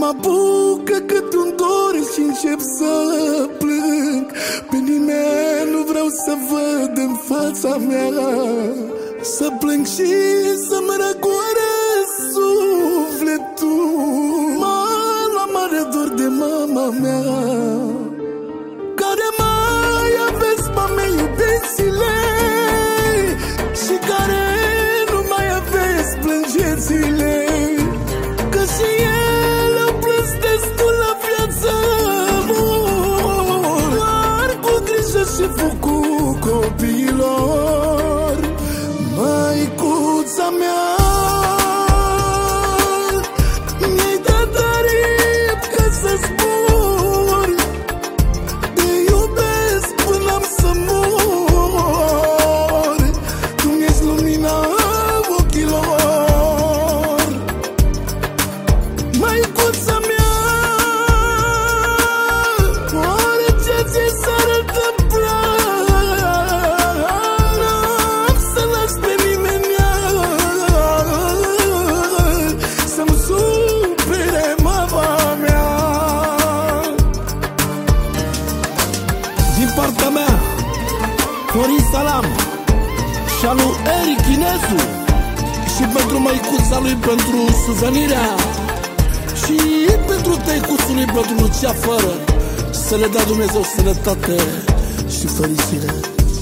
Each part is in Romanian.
Mă apucă cât un dor și încep să plâng. Pe nimeni nu vreau să văd în fața mea. Să plâng și să-mi răcoare sufletul. Mă mare dor de mama mea, care mai aveți, mame, iubițile, și care nu mai aveți, plângeți-le. Că și ele au plâns destul la viață, doar cu grijă și focul copiilor. Măicuța mea, mi-ai dat aripi ca să zbor. Te iubesc până-am să mor. Tu mi-ești lumina ochilor. Măicuța mea, orice ți s-ar întâmpla, n-am să las pe nimeni să-mi supere mama mea. Din partea mea, Florin Salam și a lui Eric Inesu, și pentru măicuța lui, pentru Suzanirea, și pentru tăicuțul lui, pentru Lucia Fără, să le dea Dumnezeu sănătate și fericire.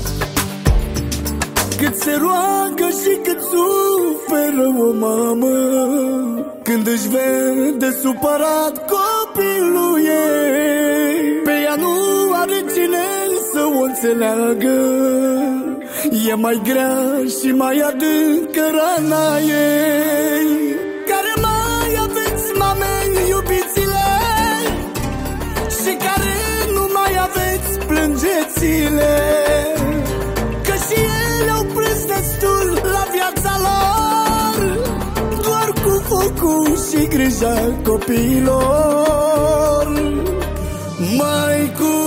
Cât se roagă și cât suferă o mamă când își vede supărat copilul ei. Pe ea nu are cine să o înțeleagă, e mai grea și mai adâncă rana ei. Care mai aveți, mame, iubițile, și care nu mai aveți, plângeți-le. Că și ele au plâns destul la viața lor, doar cu focul și grija copiilor. Măicuța